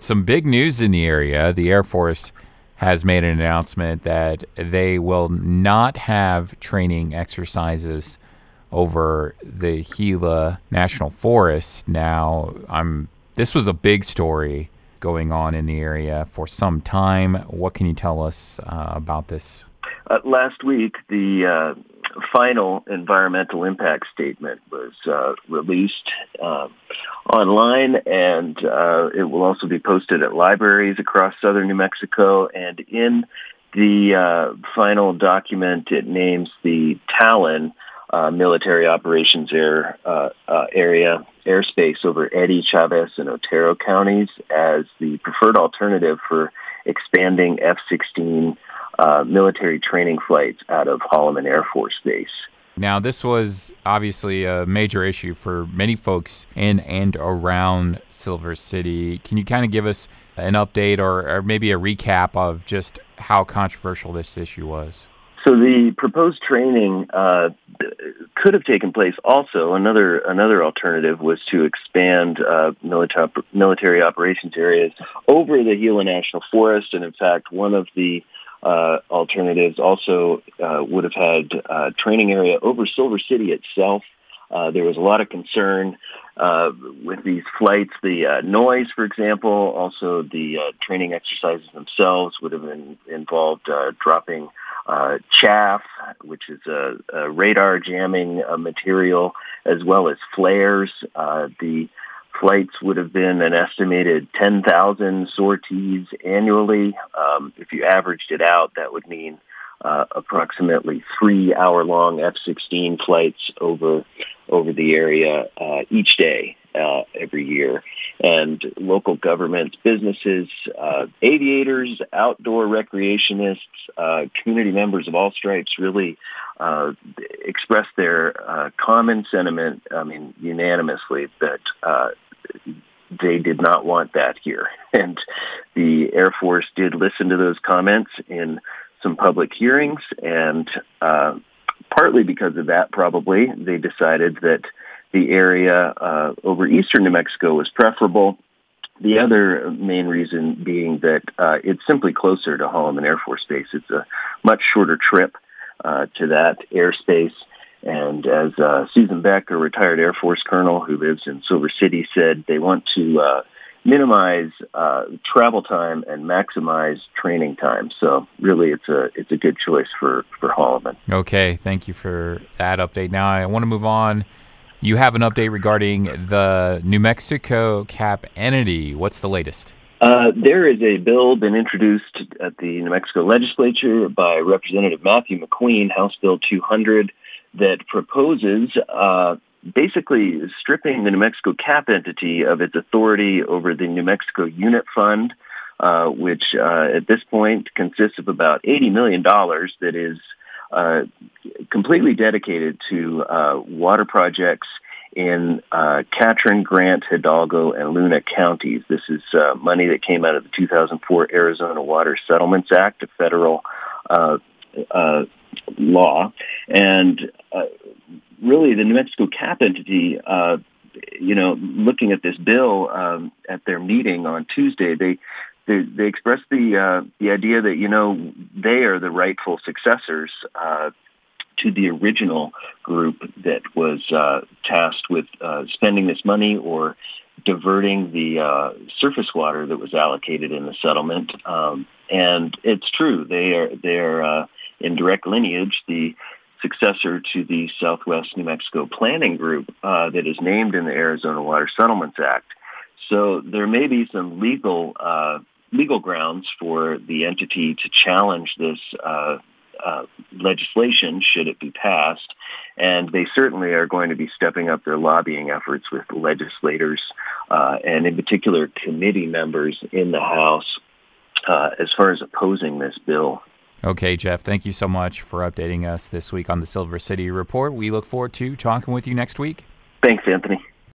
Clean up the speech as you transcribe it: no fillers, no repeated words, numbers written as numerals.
some big news in the area. The Air Force has made an announcement that they will not have training exercises over the Gila National Forest. Now, this was a big story going on in the area for some time. What can you tell us about this? Last week, the final environmental impact statement was released online, and it will also be posted at libraries across southern New Mexico. And in the final document, it names the Talon military operations area airspace over Eddy, Chavez, and Otero counties as the preferred alternative for expanding F-16 military training flights out of Holloman Air Force Base. Now, this was obviously a major issue for many folks in and around Silver City. Can you kind of give us an update or maybe a recap of just how controversial this issue was? So the proposed training could have taken place also. Another alternative was to expand military operations areas over the Gila National Forest. And in fact, one of the alternatives also would have had training area over Silver City itself. There was a lot of concern with these flights, the noise, for example. Also, the training exercises themselves would have involved dropping chaff, which is a radar jamming material, as well as flares. The flights would have been an estimated 10,000 sorties annually. If you averaged it out, that would mean approximately 3-hour-long F-16 flights over the area each day every year. And local governments, businesses, aviators, outdoor recreationists, community members of all stripes really expressed their common sentiment, unanimously, that they did not want that here. And the Air Force did listen to those comments in some public hearings, and partly because of that, probably, they decided that the area over eastern New Mexico was preferable. The other main reason being that it's simply closer to Holloman Air Force Base. It's a much shorter trip to that airspace. And as Susan Beck, a retired Air Force colonel who lives in Silver City, said, they want to minimize travel time and maximize training time. So really, it's a good choice for Holloman. Okay, thank you for that update. Now I want to move on. You have an update regarding the New Mexico CAP entity. What's the latest? There is a bill been introduced at the New Mexico legislature by Representative Matthew McQueen, House Bill 200, that proposes basically stripping the New Mexico CAP entity of its authority over the New Mexico Unit Fund, which at this point consists of about $80 million that is completely dedicated to water projects in Catron, Grant, Hidalgo, and Luna counties. This is money that came out of the 2004 Arizona Water Settlements Act, a federal law. And really, the New Mexico CAP entity, looking at this bill at their meeting on Tuesday, they expressed the idea that, they are the rightful successors to the original group that was tasked with spending this money or diverting the surface water that was allocated in the settlement. And it's true. They are in direct lineage the successor to the Southwest New Mexico Planning Group that is named in the Arizona Water Settlements Act. So there may be some legal grounds for the entity to challenge this legislation should it be passed, and they certainly are going to be stepping up their lobbying efforts with legislators and in particular committee members in the House as far as opposing this bill. Okay, Jeff, thank you so much for updating us this week on the Silver City Report. We look forward to talking with you next week. Thanks, Anthony.